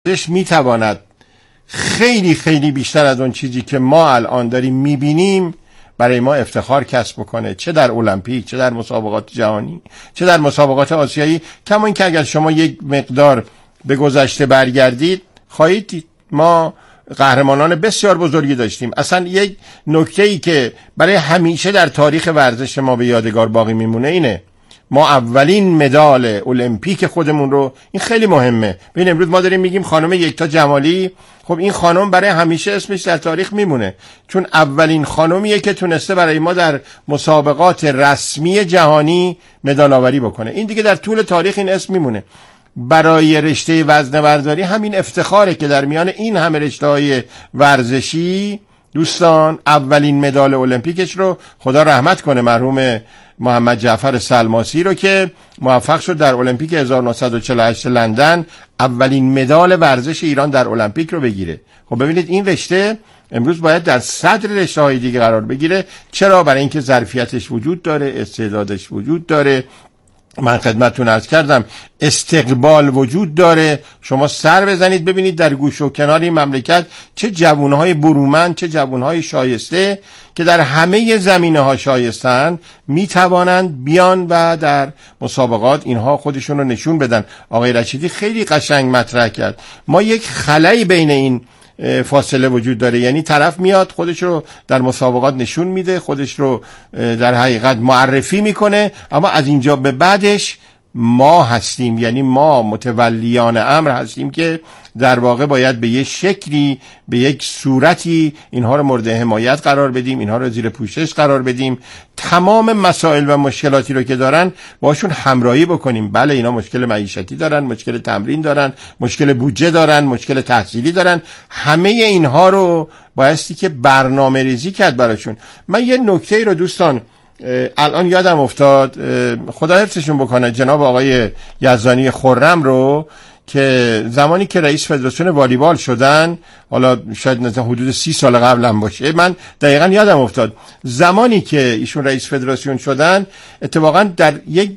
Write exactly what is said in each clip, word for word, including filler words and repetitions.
ورزش میتواند خیلی خیلی بیشتر از اون چیزی که ما الان داریم میبینیم برای ما افتخار کسب بکنه، چه در المپیک، چه در مسابقات جهانی، چه در مسابقات آسیایی. کما اینکه اگر شما یک مقدار به گذشته برگردید خواهید دید ما قهرمانان بسیار بزرگی داشتیم. اصلا یک نکته‌ای که برای همیشه در تاریخ ورزش ما به یادگار باقی میمونه اینه ما اولین مدال المپیک خودمون رو، این خیلی مهمه. ببین امروز ما داریم میگیم خانم یکتا جمالی، خب این خانم برای همیشه اسمش در تاریخ میمونه، چون اولین خانمیه که تونسته برای ما در مسابقات رسمی جهانی مدال آوری بکنه. این دیگه در طول تاریخ این اسم میمونه. برای رشته وزنه‌برداری همین افتخاره که در میان این همه رشته‌های ورزشی دوستان اولین مدال المپیکش رو، خدا رحمت کنه مرحوم محمد جعفر سلماسی رو که موفق شد در المپیک هزار و نهصد و چهل و هشت لندن اولین مدال ورزش ایران در المپیک رو بگیره. خب ببینید این رشته امروز باید در صدر رشته‌های دیگه قرار بگیره. چرا؟ برای اینکه ظرفیتش وجود داره، استعدادش وجود داره، من خدمتتون عرض کردم استقبال وجود داره. شما سر بزنید ببینید در گوش و کنار این مملکت چه جوانهای برومند، چه جوانهای شایسته که در همه زمینه‌ها شایستن میتوانند بیان و در مسابقات اینها خودشون رو نشون بدن. آقای رشیدی خیلی قشنگ مطرح کرد ما یک خلایی بین این فاصله وجود داره، یعنی طرف میاد خودش رو در مسابقات نشون میده، خودش رو در حقیقت معرفی میکنه، اما از اینجا به بعدش ما هستیم، یعنی ما متولیان امر هستیم که در واقع باید به یک شکلی، به یک صورتی اینها رو مورد حمایت قرار بدیم، اینها رو زیر پوشش قرار بدیم، تمام مسائل و مشکلاتی رو که دارن باشون همراهی بکنیم. بله اینا مشکل معیشتی دارن، مشکل تمرین دارن، مشکل بودجه دارن، مشکل تحصیلی دارن، همه اینها رو بایستی که برنامه ریزی کرد براشون. من یه نکته رو دوستان الان یادم افتاد، خدا حفظشون بکنه، جناب آقای یزدانی خرم رو که زمانی که رئیس فدراسیون والیبال شدن، حالا شاید نزدیک حدود سی سال قبل هم باشه، من دقیقا یادم افتاد زمانی که ایشون رئیس فدراسیون شدن اتفاقا در یک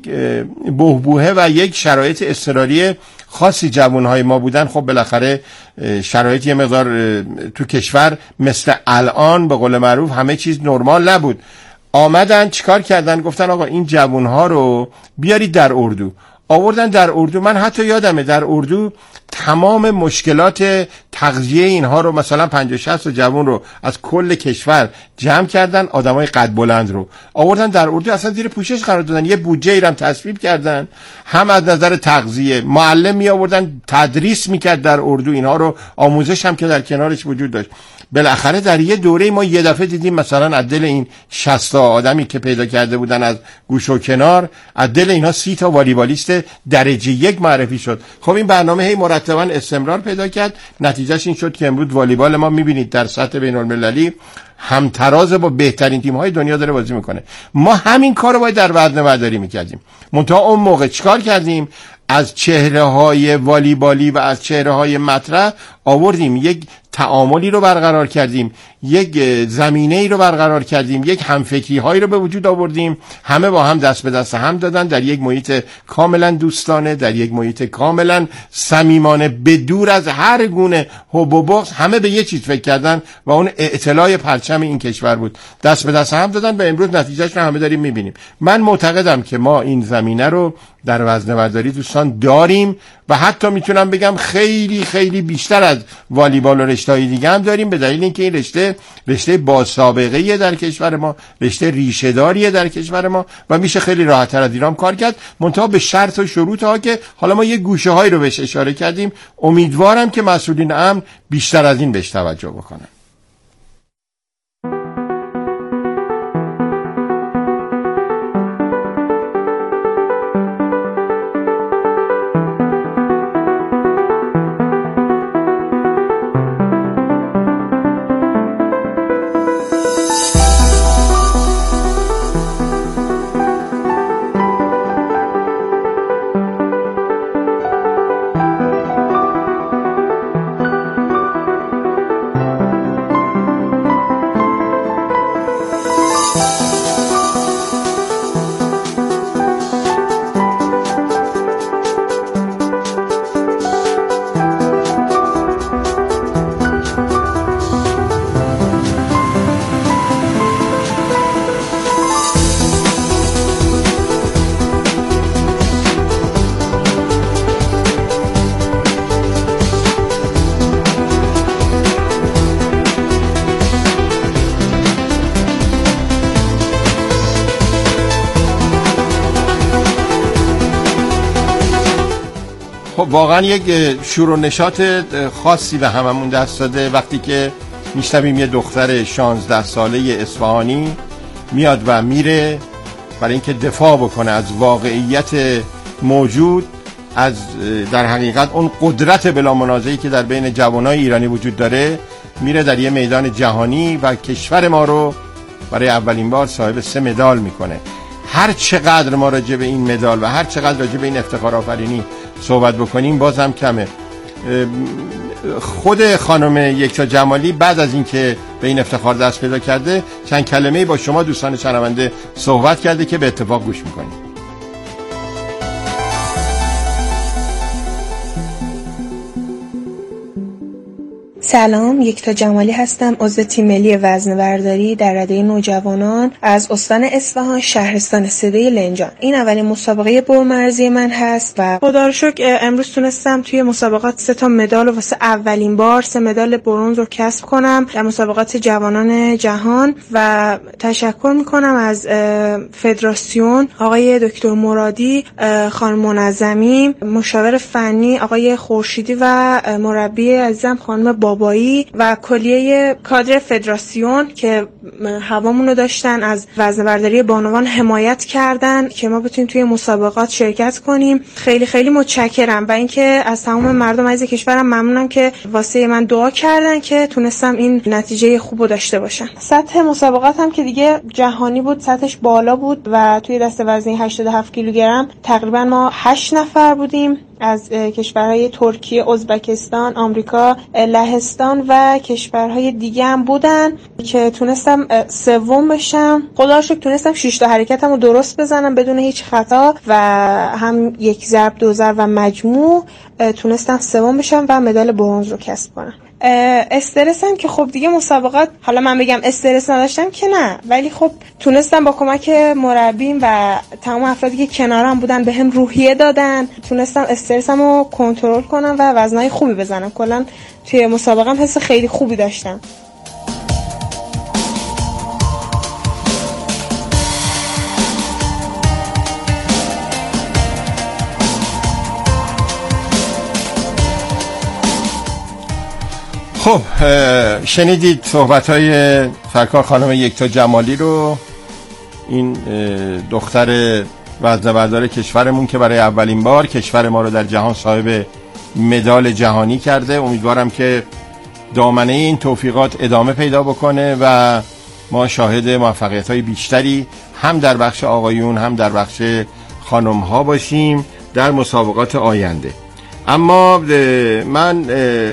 بحبوحه و یک شرایط اضطراری خاصی جوانهای ما بودن. خب بالاخره شرایط یه مقدار تو کشور مثل الان به قول معروف همه چیز نرمال نبود. آمدن چیکار کردن؟ گفتن آقا این جوانها رو بیارید در اردو. آوردن در اردو. من حتی یادمه در اردو تمام مشکلات تغذیه اینها رو، مثلا پنجاه شصت جوان رو از کل کشور جمع کردن، آدمای قد بلند رو آوردن در اردو، اصلا زیر پوشش قرار دادن، یه بودجه ای هم تصویب کردن، هم از نظر تغذیه معلم می آوردن تدریس میکرد در اردو اینها رو، آموزش هم که در کنارش وجود داشت. بالاخره در یه دوره ما یه دفعه دیدیم مثلا از دل این شصت تا آدمی که پیدا کرده بودن از گوش و کنار، از دل اینا سی تا والیبالیست درجه یک معرفی شد. خب این برنامه هی مرتبا استمرار پیدا کرد، نتیجهش این شد که امروز والیبال ما میبینید در سطح بین المللی همتراز با بهترین تیم‌های دنیا داره بازی میکنه. ما همین کارو باید در وزنه‌برداری میکردیم. منتها اون موقع چیکار کردیم؟ از چهره‌های والیبالی و از چهره‌های مطرح آوردیم، یک تعاملی رو برقرار کردیم، یک زمینه‌ای رو برقرار کردیم، یک همفکری‌هایی رو به وجود آوردیم، همه با هم دست به دست هم دادن در یک محیط کاملا دوستانه، در یک محیط کاملا صمیمانه، بدور از هر گونه حب و بغض، همه به یه چیز فکر کردن و اون اعتلاء پرچم این کشور بود. دست به دست هم دادن و امروز نتیجهش رو همه داریم می‌بینیم. من معتقدم که ما این زمینه رو در وزنه‌برداری دوستان داریم و حتی میتونم بگم خیلی خیلی بیشتر از والیبال و رشته‌های دیگه هم داریم، به دلیل اینکه این رشته رشته با سابقه‌ای در کشور ما، رشته ریشه‌داریه در کشور ما و میشه خیلی راحت‌تر از ایران کار کرد، منتها به شرط و شروط ها که حالا ما یه گوشه‌هایی رو بهش اشاره کردیم. امیدوارم که مسئولین امن بیشتر از این بهش توجه بکنن. واقعا یک شور و نشاط خاصی به هممون دست داده وقتی که میشنویم یه دختر شانزده ساله اصفهانی میاد و میره برای اینکه دفاع بکنه از واقعیت موجود، از در حقیقت اون قدرت بلا منازعی که در بین جوانای ایرانی وجود داره، میره در یه میدان جهانی و کشور ما رو برای اولین بار صاحب سه مدال میکنه. هر چقدر ما راجع به این مدال و هر چقدر راجع به این افتخار آفرینی صحبت بکنیم بازم کمه. خود خانم یکتا جمالی بعد از اینکه به این افتخار دست پیدا کرده چند کلمه‌ای با شما دوستان شنونده صحبت کرده که به اتفاق گوش میکنیم. سلام، یکتا جمالی هستم، عضو تیم ملی وزنه‌برداری در رده نوجوانان از استان اصفهان، شهرستان سده لنجان. این اولین مسابقه برمرزی من هست و خدا رو شکر امروز تونستم توی مسابقات سه تا مدال واسه اولین بار سه مدال برنز رو کسب کنم در مسابقات جوانان جهان و تشکر میکنم از فدراسیون آقای دکتر مرادی، خانم منظمی، مشاور فنی آقای خورشیدی و مربی عزیزم خانم بابایی و کلیه کادر فدراسیون که هوامون رو داشتن از وزنه‌برداری بانوان حمایت کردن که ما بتونیم توی مسابقات شرکت کنیم. خیلی خیلی متشکرم و اینکه از تمام مردم عزیز کشورم ممنونم که واسه من دعا کردن که تونستم این نتیجه خوب رو داشته باشم. سطح مسابقات هم که دیگه جهانی بود، سطحش بالا بود و توی دسته وزنی هشتاد و هفت کیلوگرم تقریبا ما هشت نفر بودیم از کشورهای ترکیه، ازبکستان، آمریکا، لهستان و کشورهای دیگه هم بودن که تونستم سوم بشم. خدا رو شکر تونستم شش تا حرکتم رو درست بزنم بدون هیچ خطا و هم یک ضرب، دو ضرب و مجموع تونستم سوم بشم و مدال برنز رو کسب کنم. استرسم که خب دیگه مسابقات، حالا من بگم استرس نداشتم که نه، ولی خب تونستم با کمک مربیم و تمام افرادی که کنارم بودن به هم روحیه دادن، تونستم استرسم رو کنترل کنم و وزنای خوبی بزنم. کلا توی مسابقم حس خیلی خوبی داشتم. خب شنیدید صحبت‌های سرکار خانم یکتا جمالی رو، این دختر وزنه‌بردار کشورمون که برای اولین بار کشور ما رو در جهان صاحب مدال جهانی کرده. امیدوارم که دامنه این توفیقات ادامه پیدا بکنه و ما شاهد موفقیت‌های بیشتری هم در بخش آقایون هم در بخش خانم‌ها باشیم در مسابقات آینده. اما من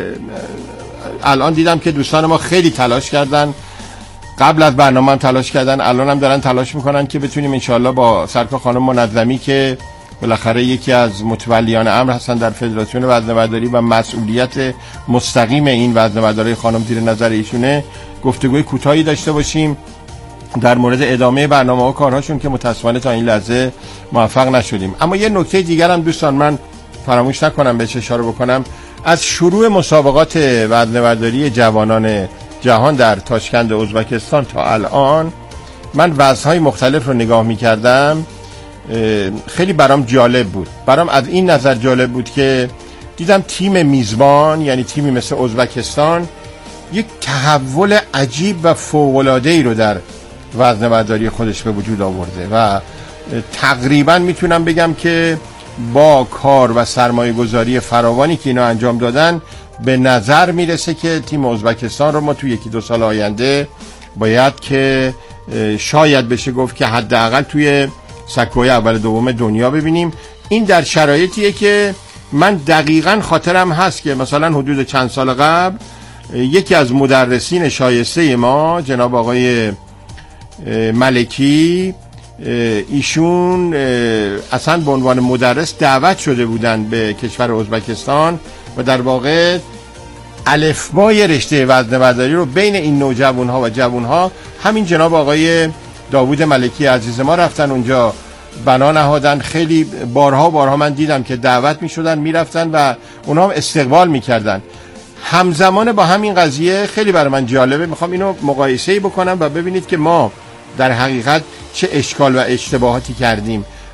الان دیدم که دوستان ما خیلی تلاش کردن، قبل از برنامه هم تلاش کردن، الان هم دارن تلاش میکنن که بتونیم انشاءالله با سرکار خانم منظمی که بالاخره یکی از متولیان امر هستن در فدراسیون وزنه‌برداری و مسئولیت مستقیم این وزنه‌برداری خانم زیر نظر ایشونه، گفتگوی کوتاهی داشته باشیم در مورد ادامه برنامه و کارهاشون که متاسفانه تا این لحظه موفق نشدیم. اما یه نکته دیگر هم دوستان من فراموش نکنم بهش اشاره بکنم. از شروع مسابقات وزنه‌برداری جوانان جهان در تاشکند ازبکستان تا الان من وزن‌های مختلف رو نگاه می‌کردم، خیلی برام جالب بود. برام از این نظر جالب بود که دیدم تیم میزبان، یعنی تیمی مثل ازبکستان، یک تحول عجیب و فوق‌العاده‌ای رو در وزنه‌برداری خودش به وجود آورده و تقریبا میتونم بگم که با کار و سرمایه گذاری فراوانی که اینا انجام دادن به نظر میرسه که تیم ازبکستان رو ما توی یکی دو سال آینده باید که شاید بشه گفت که حداقل توی سکوی اول دوم دنیا ببینیم. این در شرایطیه که من دقیقاً خاطرم هست که مثلا حدود چند سال قبل یکی از مدرسین شایسته ما جناب آقای ملکی، ایشون اصلا به عنوان مدرس دعوت شده بودن به کشور ازبکستان و در واقع الفبای رشته وزنه‌برداری رو بین این نوجوان‌ها و جوان‌ها همین جناب آقای داوود ملکی عزیز ما رفتن اونجا بنا نهادن. خیلی بارها بارها من دیدم که دعوت می‌شدن می‌رفتن و اونها هم استقبال می‌کردن. همزمان با همین قضیه خیلی برای من جالبه، می‌خوام اینو مقایسه‌ای بکنم و ببینید که ما در حقیقت چه اشکال و اشتباهاتی کردیم.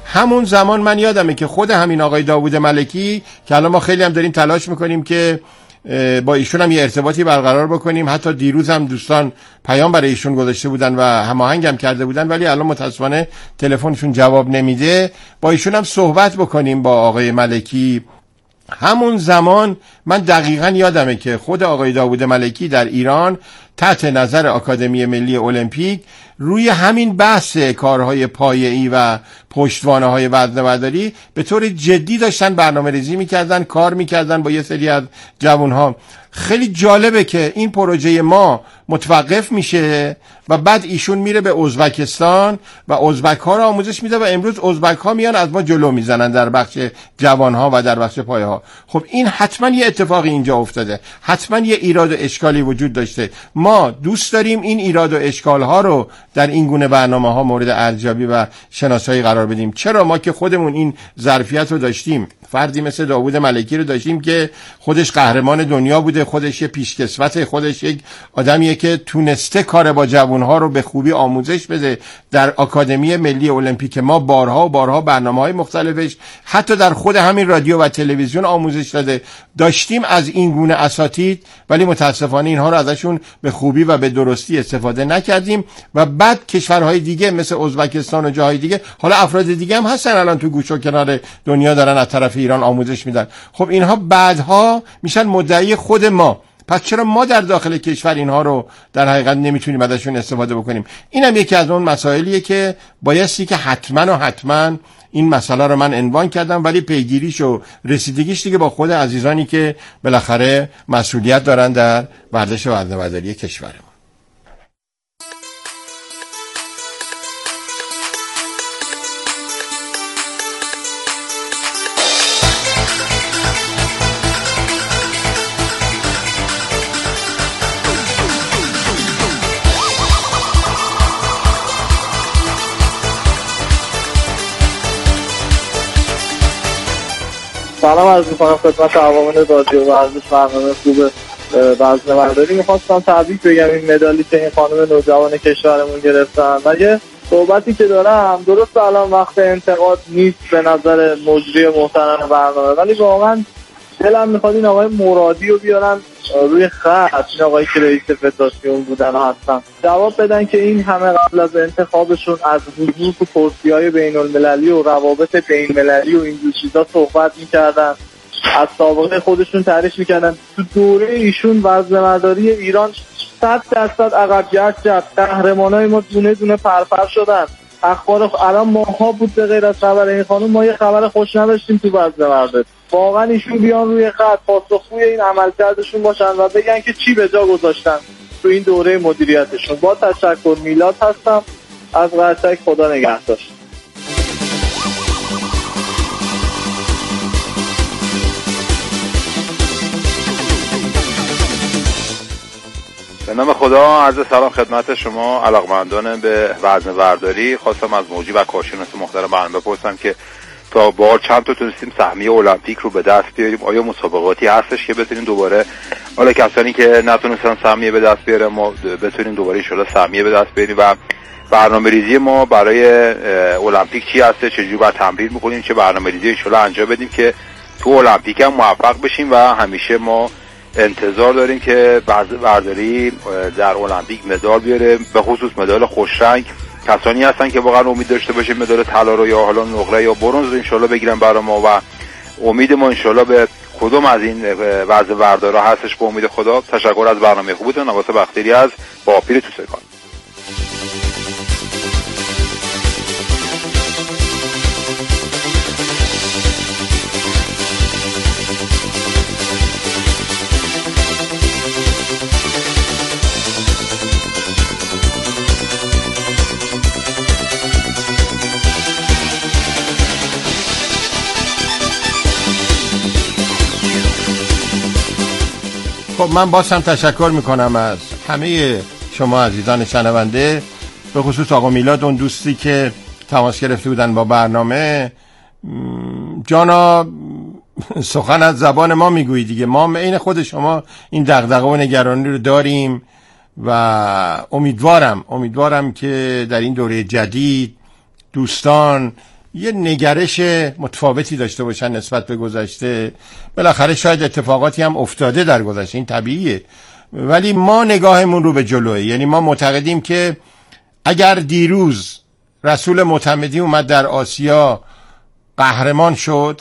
همون زمان من یادمه که خود همین آقای داوود ملکی که الان ما خیلی هم داریم تلاش میکنیم که با ایشون هم یه ارتباطی برقرار بکنیم، حتی دیروز هم دوستان پیام برای ایشون گذاشته بودن و هماهنگ هم کرده بودن، ولی الان متاسفانه تلفنشون جواب نمیده، با ایشون هم صحبت بکنیم با آقای ملکی. همون زمان من دقیقاً یادمه که خود آقای داوود ملکی در ایران تحت نظر آکادمی ملی المپیک روی همین بحث کارهای پایه‌ای و پشتوانه‌های وزنه‌برداری به طور جدی داشتن برنامه‌ریزی می‌کردن، کار می‌کردن با یه سری از جوان‌ها. خیلی جالبه که این پروژه ما متوقف میشه و بعد ایشون میره به ازبکستان و ازبک‌ها رو آموزش میده و امروز ازبک‌ها میان از ما جلو میزنن در بخش جوان‌ها و در بخش پایه‌ها. خب این حتما یه اتفاقی اینجا افتاده، حتما یه ایراد و اشکالی وجود داشته. ما دوست داریم این ایراد و اشکال‌ها رو در این گونه برنامه‌ها مورد ارزیابی و شناسایی قرار بدیم. چرا؟ ما که خودمون این ظرفیت رو داشتیم، فردی مثل داوود ملکی رو داشتیم که خودش قهرمان دنیا بوده، خودش یه پیشکسوت، خودش یک آدمیه که تونسته کار با جوانها رو به خوبی آموزش بده. در آکادمی ملی المپیک ما بارها و بارها برنامه‌های مختلفش حتی در خود همین رادیو و تلویزیون آموزش داده. داشتیم از این گونه اساتید، ولی متاسفانه اینها رو ازشون به خوبی و به درستی استفاده نکردیم و بعد کشورهای دیگه مثل ازبکستان و جاهای دیگه، حالا افراد دیگه هم هستن الان تو گوش و کنار دنیا دارن از طرف ایران آموزش میدن. خب اینها بعدها میشن مدعی خود ما. پس چرا ما در داخل کشور اینها رو در حقیقت نمیتونیم ازشون استفاده بکنیم؟ اینم یکی از اون مسائلیه که بایستی که حتما و حتما این مسئله رو من عنوان کردم، ولی پیگیریش و رسیدگیش دیگه با خود عزیزانی که بالاخره مسئولیت دارن در ورزش وزنه‌برداری کشورمون. سلام عرض می‌کنم خدمت عوامل رادیو ورزش، برنامه خوب وزنه‌برداری. می‌خواستم تبریک بگم این مدالی که این خانم نوجوان کشورمون گرفتن. و یه صحبتی که دارم، درست الان وقت انتقاد نیست به نظر مجری محترم برنامه، ولی واقعا دلم می‌خواد این آقای مرادی رو بیارن روی خط، این آقایی که رئیس فدراسیون بودن و هستن، جواب بدن که این همه قبل از انتخابشون از حضور تو کرسی‌های بین‌المللی و روابط بین‌المللی و این چیزا صحبت می‌کردن، از سابقه خودشون تعریف می‌کردن. تو دوره ایشون وزنه‌برداری ایران صد درصد عقب گشت کرد. قهرمانای ما دونه دونه پرپر شدن. اخبار الان ماها بود به غیر از خبر این خانم ما یه خبر خوش نداشتیم تو وزنه‌برداری. واقعا ایشون بیان روی خط پاسخگوی این عملکردشون باشن و بگن که چی به جا گذاشتن تو این دوره مدیریتشون. با تشکر، میلاد هستم از قرچک. خدا نگهدار. به نام خدا، عرض سلام خدمت شما علاقمندان به وزنه‌برداری. خواستم از موجی و کارشناس محترم برنامه بپرسم که تا بار چند تا تونستیم سهمیه المپیک رو به دست بیاریم؟ آیا مسابقاتی هستش که بتونیم دوباره، حالا کسانی که نتونستن سهمیه به دست بیاریم، ما بتونیم دوباره ان شاءالله سهمیه به دست بیاریم؟ و برنامه‌ریزی ما برای المپیک چی هست؟ چجوری باید تمرین می‌کنیم؟ چه برنامه‌ریزی ان شاءالله انجام بدیم که تو المپیک هم موفق بشیم؟ و همیشه ما انتظار داریم که وزنه‌برداری در المپیک مدال بیاره، به خصوص مدال خوشرنگ. کسانی هستن که واقعا امید داشته باشه مدال طلا رو یا حالا نقره یا برنز رو ان شاءالله بگیرن برای ما، و امید ما ان شاءالله به کدوم از این وزنه‌بردارا هستش. به امید خدا. تشکر از برنامه خوبتون. نواس بختیاری از باپیر توسکان. خب من باز هم تشکر میکنم از همه شما عزیزان شنونده، به خصوص آقا میلاد، اون دوستی که تماس گرفته بودن با برنامه. جانا سخن از زبان ما میگویی دیگه، ما عین خود شما این دغدغه و نگرانی رو داریم و امیدوارم امیدوارم که در این دوره جدید دوستان یه نگرش متفاوتی داشته باشن نسبت به گذشته. بالاخره شاید اتفاقاتی هم افتاده در گذشته، این طبیعیه، ولی ما نگاهمون رو به جلوه. یعنی ما معتقدیم که اگر دیروز رسول معتمدی اومد در آسیا قهرمان شد،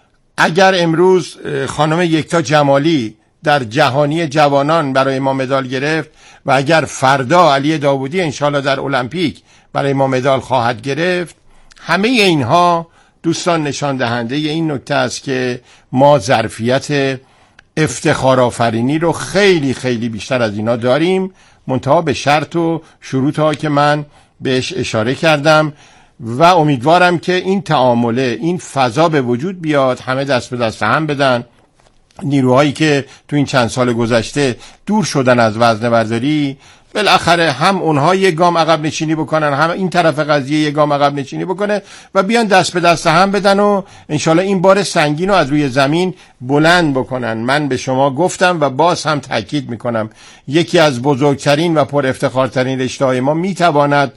اگر امروز خانم یکتا جمالی در جهانی جوانان برای ما مدال گرفت و اگر فردا علی داوودی انشالله در المپیک برای ما مدال خواهد گرفت، همه اینها دوستان نشان دهنده این نکته است که ما ظرفیت افتخار آفرینی رو خیلی خیلی بیشتر از اینا داریم، منتها به شرط و شروط ها که من بهش اشاره کردم و امیدوارم که این تعامله، این فضا به وجود بیاد، همه دست به دست هم بدن. نیروهایی که تو این چند سال گذشته دور شدن از وزنه برداری، بالاخره هم اونها یک گام عقب نشینی بکنن، هم این طرف قضیه یک گام عقب نشینی بکنه و بیان دست به دست هم بدن و انشالله این بار سنگین رو از روی زمین بلند بکنن. من به شما گفتم و باز هم تاکید میکنم، یکی از بزرگترین و پر افتخارترین رشته‌های ما میتواند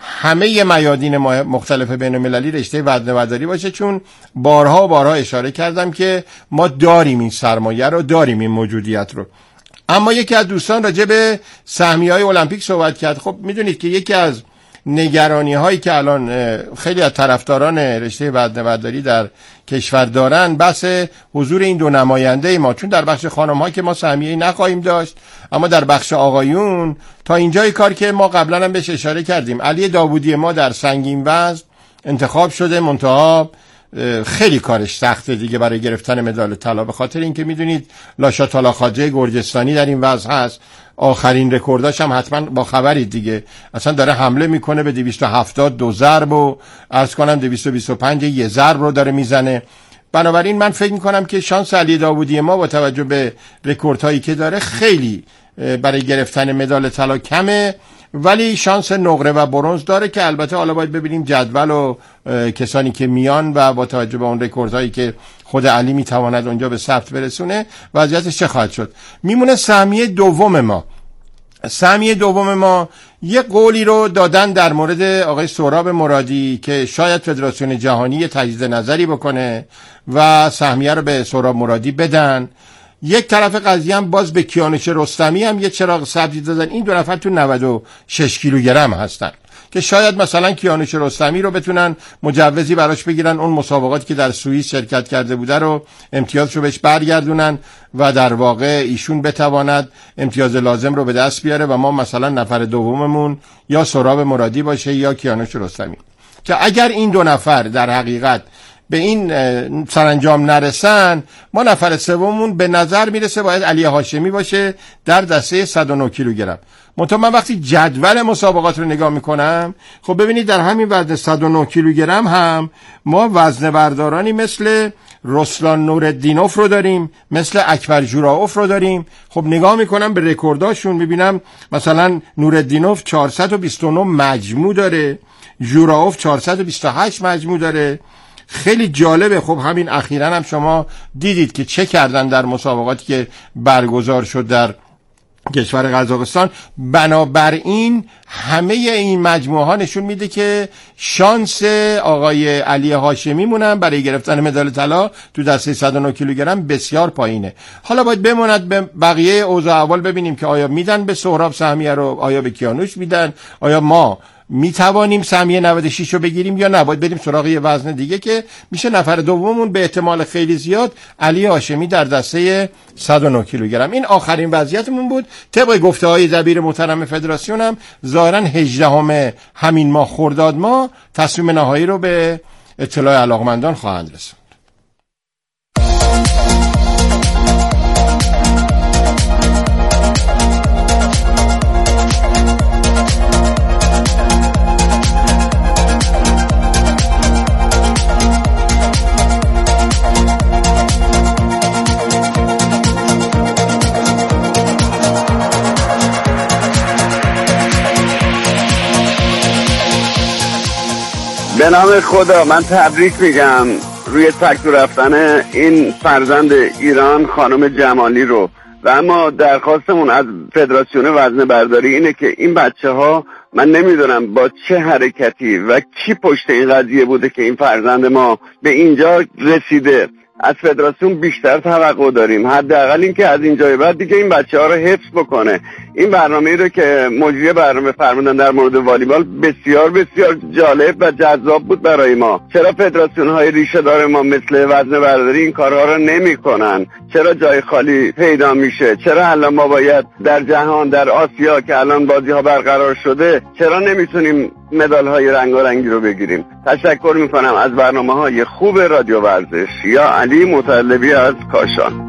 همه میادین مختلف بین المللی رشته وزنه برداری باشه، چون بارها بارها اشاره کردم که ما داریم این سرمایه رو، داریم این موجودیت رو. اما یکی از دوستان راجع به سهمیه‌های المپیک صحبت کرد. خب میدونید که یکی از نگرانی هایی که الان خیلی از طرفداران رشته وزنه برداری در کشور دارن بحث حضور این دو نماینده ما، چون در بخش خانم ها که ما سهمیه‌ای نخواهیم داشت، اما در بخش آقایون تا اینجای کار که ما قبلا هم بهش اشاره کردیم، علی داوودی ما در سنگین وزن انتخاب شده، منتها خیلی کارش سخته دیگه برای گرفتن مدال طلا، به خاطر اینکه میدونید لاشا تالاخاجه گرجستانی در این وزن هست، آخرین رکورداش هم حتما با خبرید دیگه، اصلا داره حمله میکنه به دویست و هفتاد دو ضرب و عرض کنم دویست و بیست و پنج یه ضرب رو داره میزنه. بنابراین من فکر میکنم که شانس علی داوودی ما با توجه به رکوردهایی که داره خیلی برای گرفتن مدال طلا کمه، ولی شانس نقره و برنز داره که البته حالا باید ببینیم جدول و کسانی که میان و با توجه به اون رکوردهایی که خود علی میتواند اونجا به ثبت برسونه وضعیتش چه خواهد شد. میمونه سهمیه دوم ما. سهمیه دوم ما یه قولی رو دادن در مورد آقای سهراب مرادی که شاید فدراسیون جهانی تجدید نظری بکنه و سهمیه رو به سهراب مرادی بدن. یک طرف قضیه هم باز به کیانوش رستمی هم یه چراغ سبزی دادن. این دو نفر تو نود و شش کیلوگرم هستن که شاید مثلا کیانوش رستمی رو بتونن مجوزی براش بگیرن، اون مسابقاتی که در سوئیس شرکت کرده بوده رو امتیازشو بهش برگردونن و در واقع ایشون بتواند امتیاز لازم رو به دست بیاره و ما مثلا نفر دوممون یا سهراب مرادی باشه یا کیانوش رستمی، که اگر این دو نفر در حقیقت به این سرانجام نرسن، ما نفر سوممون به نظر میرسه باید علی هاشمی باشه در دسته صد و نه کیلوگرم. منتها من وقتی جدول مسابقات رو نگاه میکنم، خب ببینید در همین وزن صد و نه کیلوگرم هم ما وزنه بردارانی مثل رسلان نورالدینوف رو داریم، مثل اکبر جوراوف رو داریم. خب نگاه میکنم به رکورداشون، میبینم مثلا نورالدینوف چهارصد و بیست و نه مجموع داره، جوراوف چهارصد و بیست و هشت مجموع داره. خیلی جالبه. خب همین اخیراً هم شما دیدید که چه کردن در مسابقاتی که برگزار شد در کشور قزاقستان. بنابراین همه این مجموعه ها نشون میده که شانس آقای علی هاشمی مونن برای گرفتن مدال طلا تو دسته صد و نه کیلوگرم بسیار پایینه. حالا باید بماند به بقیه اوضاع احوال ببینیم که آیا میدن به سهراب سهمیه رو، آیا به کیانوش میدن، آیا ما می توانیم سهمیه نود و شش رو بگیریم یا نه، باید بریم سراغ یه وزن دیگه که میشه نفر دوممون به احتمال خیلی زیاد علی هاشمی در دسته صد و نه کیلوگرم. این آخرین وضعیتمون بود. طبق گفته‌های دبیر محترم فدراسیون هم ظاهراً هجدهم همین ماه خرداد ماه تصمیم نهایی رو به اطلاع علاقمندان خواهند رسوند. به نام خدا من تبریک میگم روی تکو رفتن این فرزند ایران خانم جمالی رو و اما درخواستمون از فدراسیون وزنه برداری اینه که این بچه ها، من نمیدونم با چه حرکتی و کی پشت این قضیه بوده که این فرزند ما به اینجا رسیده، از فدراسیون بیشتر توقع داریم. حداقل این که از اینجای بعد دیگه این بچه ها رو حفظ بکنه. این برنامه‌ای رو که مجری برنامه فرمودن در مورد والیبال بسیار بسیار جالب و جذاب بود برای ما. چرا فدراسیون های ریشه دار ما مثل وزنه برداری این کارها رو نمی‌کنن؟ چرا جای خالی پیدا میشه؟ چرا الان ما باید در جهان، در آسیا که الان بازی ها برقرار شده، چرا نمیتونیم مدال های رنگارنگی رو بگیریم؟ تشکر میکنم از برنامه های خوب رادیو ورزش. یا علی مطلبی از کاشان.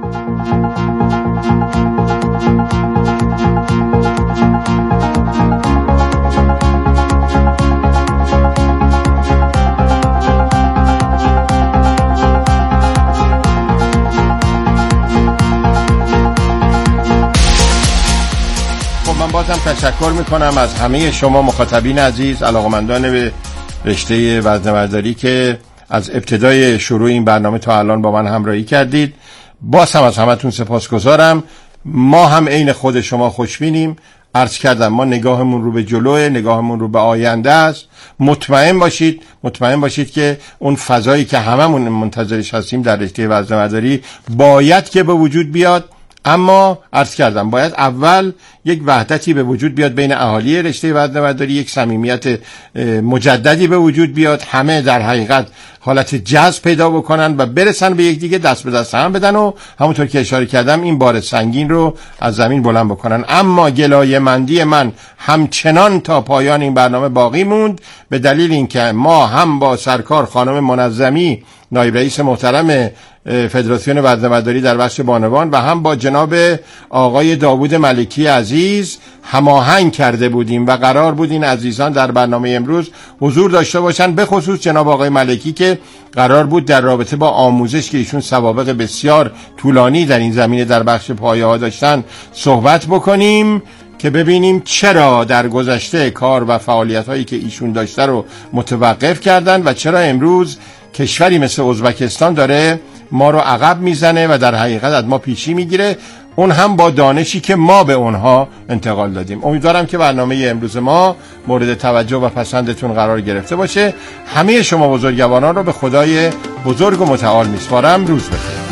من بازم تشکر میکنم از همه شما مخاطبین عزیز، علاقمندان به رشته وزنه‌برداری که از ابتدای شروع این برنامه تا الان با من همراهی کردید. باز هم از همتون سپاسگزارم. ما هم عین خود شما خوشبینیم. عرض کردم ما نگاهمون رو به جلوه، نگاهمون رو به آینده است. مطمئن باشید مطمئن باشید که اون فضایی که هممون منتظرش هستیم در رشته وزنه‌برداری باید که به وجود بیاد. اما عرض کردم باید اول یک وحدتی به وجود بیاد بین اهالی رشته وزنه‌برداری، یک صمیمیت مجددی به وجود بیاد، همه در حقیقت حالت جذب پیدا بکنن و برسن به یک دیگه، دست به دست هم بدن و همونطور که اشاره کردم این بار سنگین رو از زمین بلند بکنن. اما گلایه مندی من همچنان تا پایان این برنامه باقی موند، به دلیل اینکه ما هم با سرکار خانم منظمی نایب رئیس محترم فدراسیون وزنه‌برداری در بخش بانوان و هم با جناب آقای داوود ملکی عزیز هماهنگ کرده بودیم و قرار بود این عزیزان در برنامه امروز حضور داشته باشند، به خصوص جناب آقای ملکی که قرار بود در رابطه با آموزش که ایشون سوابق بسیار طولانی در این زمینه در بخش پایه ها داشتن صحبت بکنیم که ببینیم چرا در گذشته کار و فعالیت هایی که ایشون داشته رو متوقف کردن و چرا امروز کشوری مثل ازبکستان داره ما رو عقب میزنه و در حقیقت از ما پیشی میگیره، اون هم با دانشی که ما به اونها انتقال دادیم. امیدوارم که برنامه امروز ما مورد توجه و پسندتون قرار گرفته باشه. همه شما بزرگواران رو به خدای بزرگ و متعال میسپارم. روز بخیر.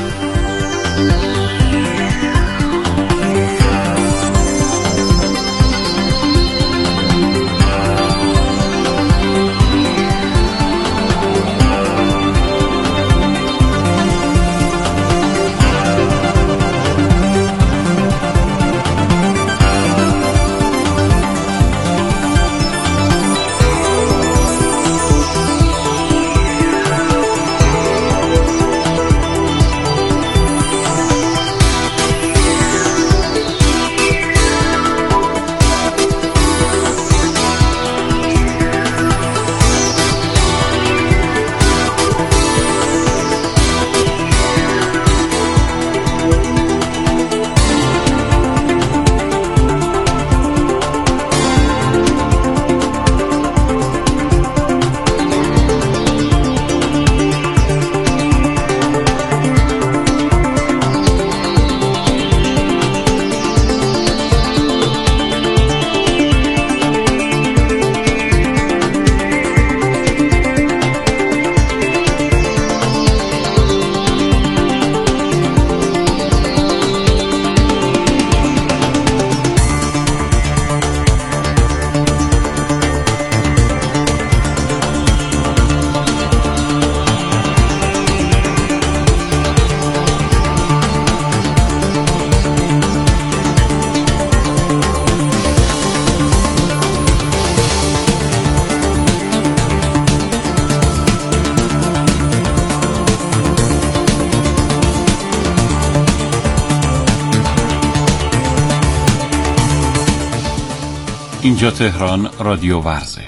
اینجا تهران رادیو ورزش.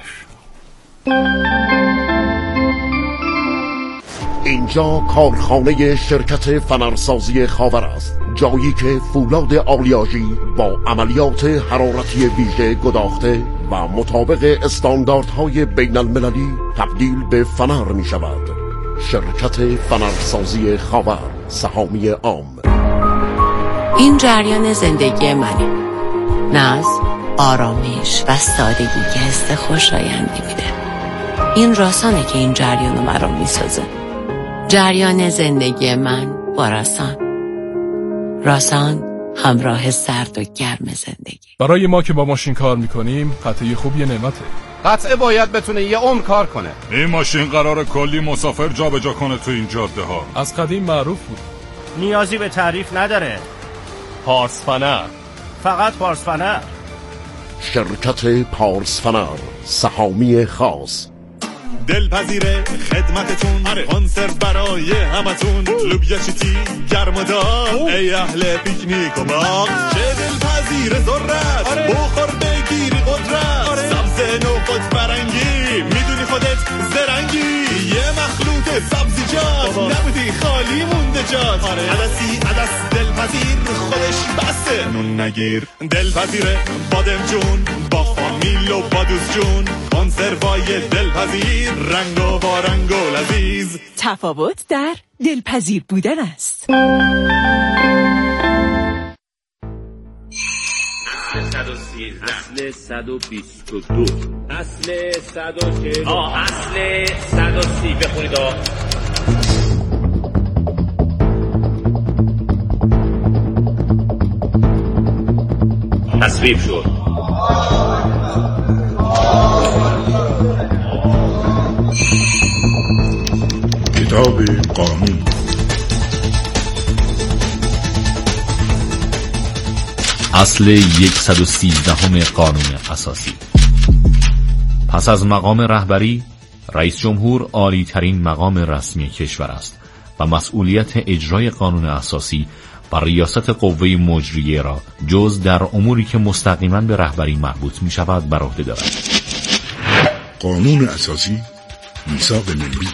اینجا کارخانه شرکت فنرسازی خاور است، جایی که فولاد آلیاژی با عملیات حرارتی ویژه گداخته و مطابق استانداردهای بین المللی تبدیل به فنر می شود. شرکت فنرسازی خاور، سهامی عام. این جریان زندگی منه. ناز، آرامش و سادگی که حس خوشایندی میده. این راسانه که این جریان رو مرا میسازه. جریان زندگی من با راسان. راسان، همراه سرد و گرم زندگی. برای ما که با ماشین کار میکنیم قطعه خوب یه نعمته. قطعه باید بتونه یه عمر کار کنه. این ماشین قراره کلی مسافر جابجا کنه تو این جاده ها. از قدیم معروف بود. نیازی به تعریف نداره. پارسفنر، فقط پارسفنر. شرکت پارسفنر، سهامی خاص. دلپذیره خدمتتون، کنسرو برای همتون، لوبیا چیتی گرم و داغ، ای اهل پیکنیک و باغ. چه دلپذیره ذرت، بخور بگیری قدرت، سبز نو خود فرنگی، میدونی خودت زرنگی، یه مخلوط سبزیجات، نبودی خالی مونده جات. عدسی عدس دلپذیر، خودش بسته نون نگیر. دلپذیره بادم جون، با فامیل و بادوز جون، کنسروای دلپذیر، رنگ و با رنگ و لذیذ. تفاوت در دلپذیر بودن است. صد و سیزده، اصل صد و بیست و دو، اصل صد و چهل، آه اصل صد و سی. بخونید آه. تصویب شد. کتاب قانون. اصل صد و سیزده قانون اساسی. پس از مقام رهبری، رئیس جمهور عالی ترین مقام رسمی کشور است و مسئولیت اجرای قانون اساسی و ریاست قوه مجریه را جز در اموری که مستقیما به رهبری مربوط می شود بر عهده دارد. قانون اساسی، میثاق ملی.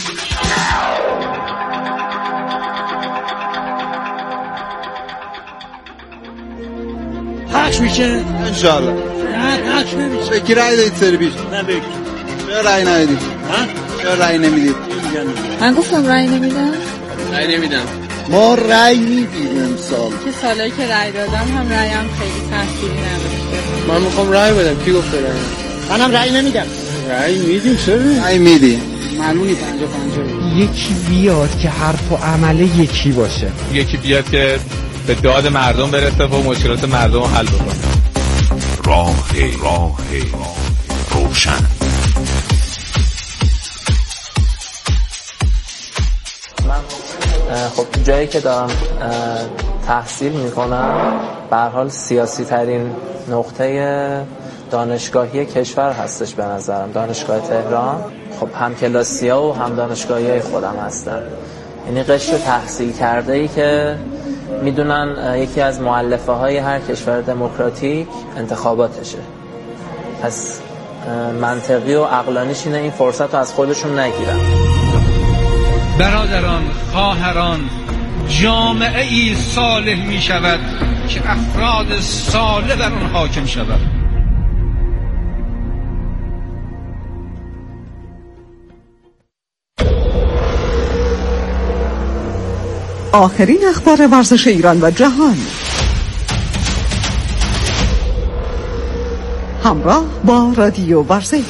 پخش میشه انشالله. نه پخش نمیشه. بکی رای دهید سر بیش. نه بکی. چرا رای ندید؟ ها؟ چرا رای نمیدید؟ من گفتم رای نمیدم. رای نمیدم. ما رای میدیم امسال. که سالایی که رای دادم هم رایم خیلی تأثیری نداشته. من میخوام رای بدم. کی گفته رای؟ منم رای نمیدم. رای میدیم. چرا؟ رای میدیم. معلومی پنجا پنجا. یکی بیاد که حرف و عمل یکی باشه. یکی بیاد که به داد مردم برسه و مشکلات مردم رو حل بکنه. راه راه روشن. من خب جایی که دارم تحصیل میکنم به هر حال سیاسی ترین نقطه دانشگاهی کشور هستش به نظرم، دانشگاه تهران. خب هم کلاسی‌ها و هم دانشگاهی خودم هستن، یعنی قشر تحصیل کرده ای که میدونن یکی از مؤلفه های هر کشور دموکراتیک انتخاباتشه. پس منطقی و عقلانیش اینه این فرصت رو از خودشون نگیرن. برادران، خواهران، جامعه ای صالح می شود که افراد صالح بر اون حاکم شود. آخرین اخبار ورزش ایران و جهان همراه با رادیو ورزش.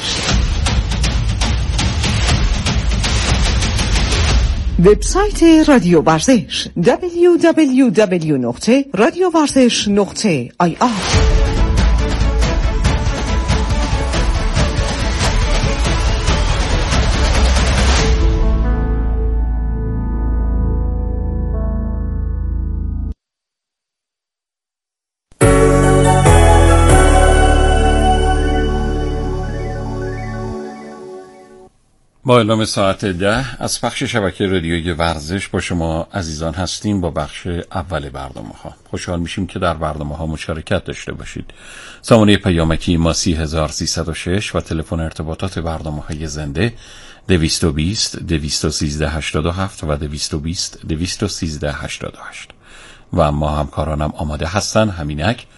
وبسایت رادیو ورزش دبلیو دبلیو دبلیو نقطه رادیو ورزش نقطه آی آر. با اعلام ساعت ده از پخش شبکه رادیوی ورزش با شما عزیزان هستیم با بخش اول برنامه ها. خوشحال میشیم که در برنامه ها مشارکت داشته باشید. سامانه پیامکی ما سی هزار سیصد و شش و تلفن ارتباطات برنامه های زنده دویست و بیست دویست و سیزده هشتاد و هفت و دویست و بیست دویست و سیزده هشتاد و هشت و ما همکارانم آماده هستن همینک